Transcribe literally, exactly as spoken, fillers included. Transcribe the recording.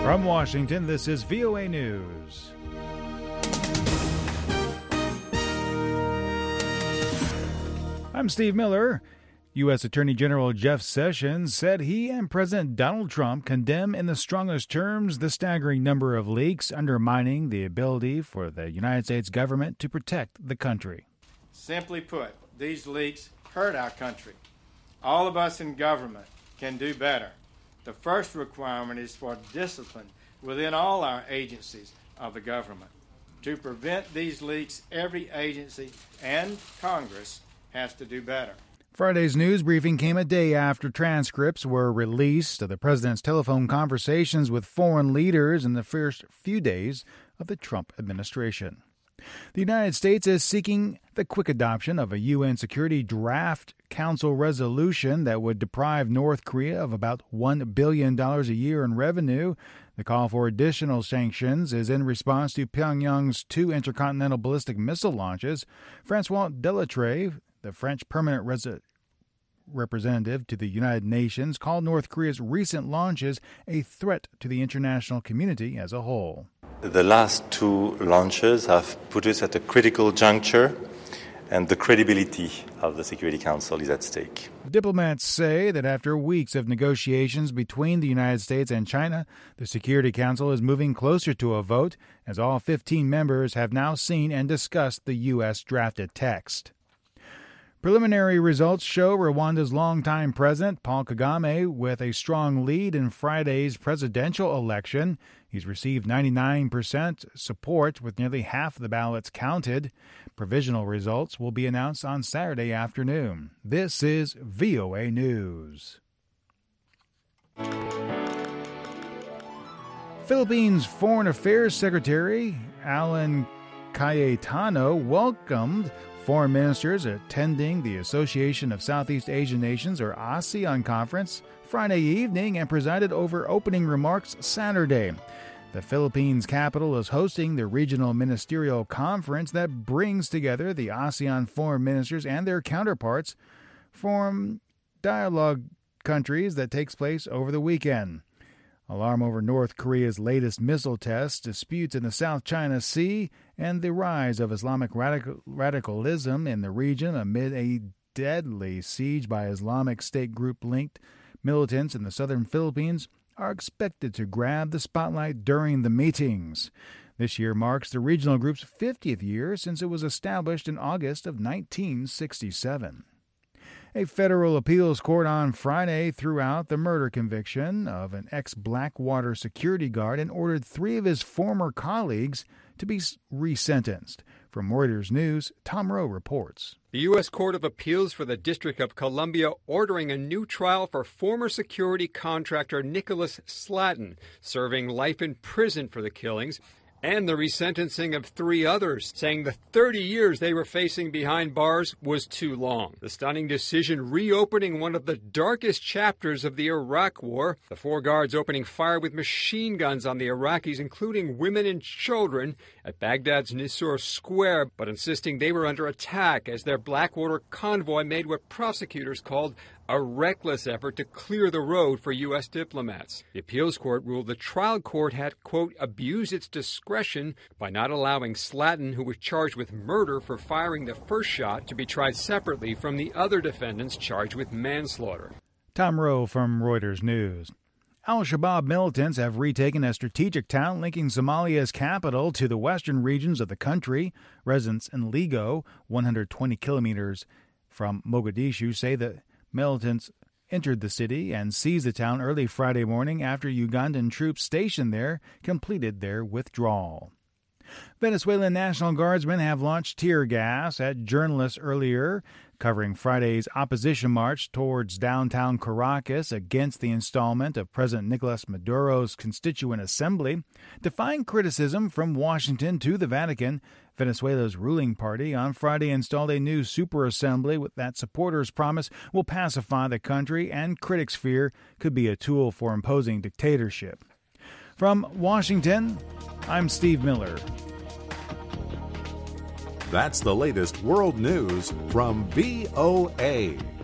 From Washington, this is V O A News. I'm Steve Miller. U S Attorney General Jeff Sessions said he and President Donald Trump condemn in the strongest terms the staggering number of leaks undermining the ability for the United States government to protect the country. Simply put, these leaks hurt our country. All of us in government can do better. The first requirement is for discipline within all our agencies of the government. To prevent these leaks, every agency and Congress has to do better. Friday's news briefing came a day after transcripts were released of the president's telephone conversations with foreign leaders in the first few days of the Trump administration. The United States is seeking the quick adoption of a U N Security Draft Council resolution that would deprive North Korea of about one billion dollars a year in revenue. The call for additional sanctions is in response to Pyongyang's two intercontinental ballistic missile launches. Francois Delattre, the French permanent resident representative to the United Nations, called North Korea's recent launches a threat to the international community as a whole. The last two launches have put us at a critical juncture, and the credibility of the Security Council is at stake. Diplomats say that after weeks of negotiations between the United States and China, the Security Council is moving closer to a vote, as all fifteen members have now seen and discussed the U S drafted text. Preliminary results show Rwanda's longtime president, Paul Kagame, with a strong lead in Friday's presidential election. He's received ninety-nine percent support, with nearly half of the ballots counted. Provisional results will be announced on Saturday afternoon. This is V O A News. Philippines Foreign Affairs Secretary Alan Cayetano welcomed foreign ministers attending the Association of Southeast Asian Nations, or ASEAN conference, Friday evening and presided over opening remarks Saturday. The Philippines capital is hosting the regional ministerial conference that brings together the ASEAN foreign ministers and their counterparts from dialogue countries that takes place over the weekend. Alarm over North Korea's latest missile tests, disputes in the South China Sea, and the rise of Islamic radical, radicalism in the region amid a deadly siege by Islamic State group-linked militants in the southern Philippines are expected to grab the spotlight during the meetings. This year marks the regional group's fiftieth year since it was established in August of nineteen sixty-seven. A federal appeals court on Friday threw out the murder conviction of an ex-Blackwater security guard and ordered three of his former colleagues to be resentenced. From Reuters News, Tom Rowe reports. The U S Court of Appeals for the District of Columbia ordering a new trial for former security contractor Nicholas Slatton, serving life in prison for the killings, and the resentencing of three others, saying the thirty years they were facing behind bars was too long. The stunning decision reopening one of the darkest chapters of the Iraq War, the four guards opening fire with machine guns on the Iraqis, including women and children, at Baghdad's Nisour Square, but insisting they were under attack as their Blackwater convoy made what prosecutors called a reckless effort to clear the road for U S diplomats. The appeals court ruled the trial court had, quote, abused its discretion by not allowing Slatton, who was charged with murder for firing the first shot, to be tried separately from the other defendants charged with manslaughter. Tom Rowe from Reuters News. Al-Shabaab militants have retaken a strategic town linking Somalia's capital to the western regions of the country. Residents in Lego, one hundred twenty kilometers from Mogadishu, say that militants entered the city and seized the town early Friday morning after Ugandan troops stationed there completed their withdrawal. Venezuelan National Guardsmen have launched tear gas at journalists earlier, covering Friday's opposition march towards downtown Caracas against the installment of President Nicolas Maduro's Constituent Assembly. Defying criticism from Washington to the Vatican, Venezuela's ruling party on Friday installed a new super assembly that supporters promise will pacify the country and critics fear could be a tool for imposing dictatorship. From Washington, I'm Steve Miller. That's the latest world news from V O A.